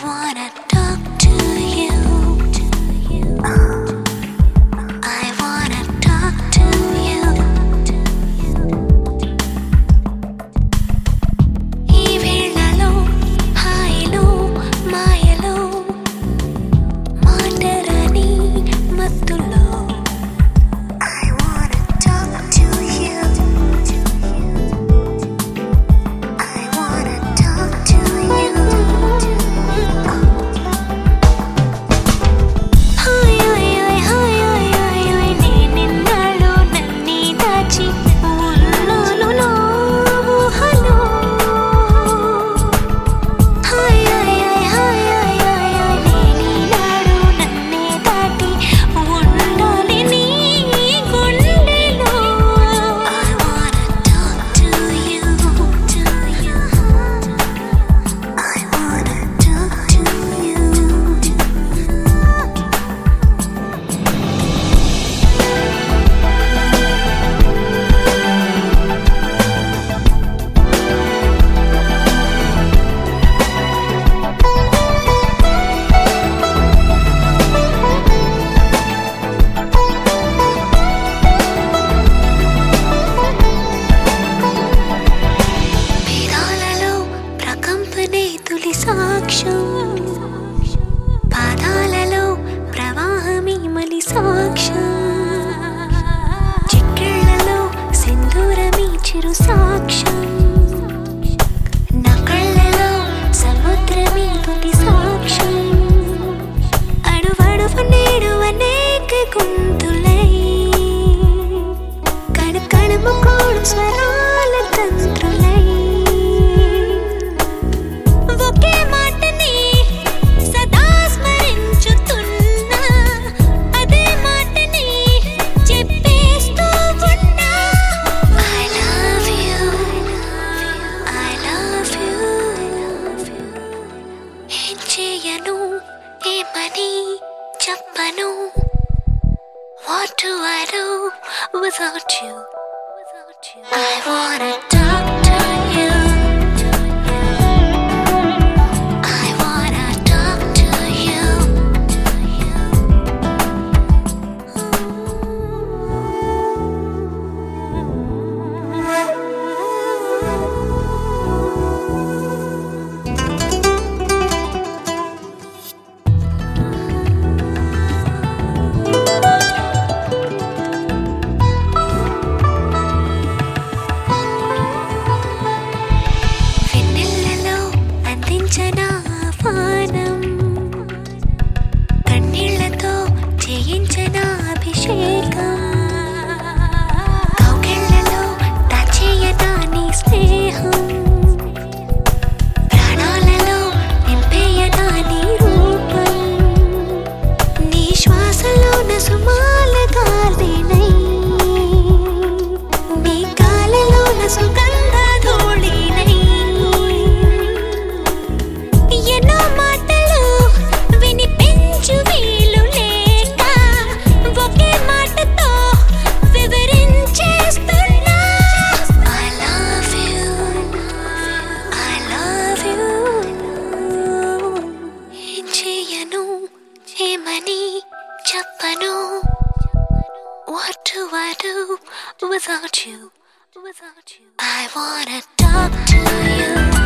wanna talk to you. I wanna talk to you. ఈ వేళలో హాయిలో మాయలో మాటరాని మత్తులో I wanna talk to you. I wanna talk to you. Hi hi hi hi hi hi నేనెన్నాళ్ళో నన్నే దాచి ఉన్నానులో ఊహలో. Hi hi hi hi hi hi నేనీనాడు నన్నే దాటి ఉండాలి నీ గుండెలో. I wanna talk to you. I wanna talk to you. వేదాలలో ప్రకంపనే తొలి సాక్ష్యం, పాదాలలో ప్రవాహమే మలి సాక్ష్యం, చిక్కిళ్లలో సింధూరమే చిరు సాక్ష్యం, నా కళ్ళలో సముద్రమే తొలి సాక్ష్యం. అడువడువు నేడు అనేక గొంతులై కణకణము కోడు స్వరాల తంత్రులై ఒకే మాటని సదా స్మరించుతున్నా, అదే మాటని చెప్పేస్తూ ఉన్నా. I love you. I love you. ఏం చేయను ఏమని చెప్పను. What do I do without you? I wanna talk to you. I wanna talk to you. వెన్నెలలో అందించనా ఆహ్వానం, కన్నీళ్లతో చేయించనా అభిషేకం, కౌగిళ్లలో దాచేయనా నీ స్నేహం, ప్రాణాలలో నింపేయనా నీ రూపం, నీ శ్వాసలోన సుమాల గాలినై, నీ గాలిలోన సుగంధ ధూళినై. ఎన్నో మాటలు వినిపించు వీలు లేక ఒకే మాటతో వివరించేస్తున్నా. I love you. I love you. ఏం చేయను ఏమని చెప్పను. What do I do without you? I wanna talk to you.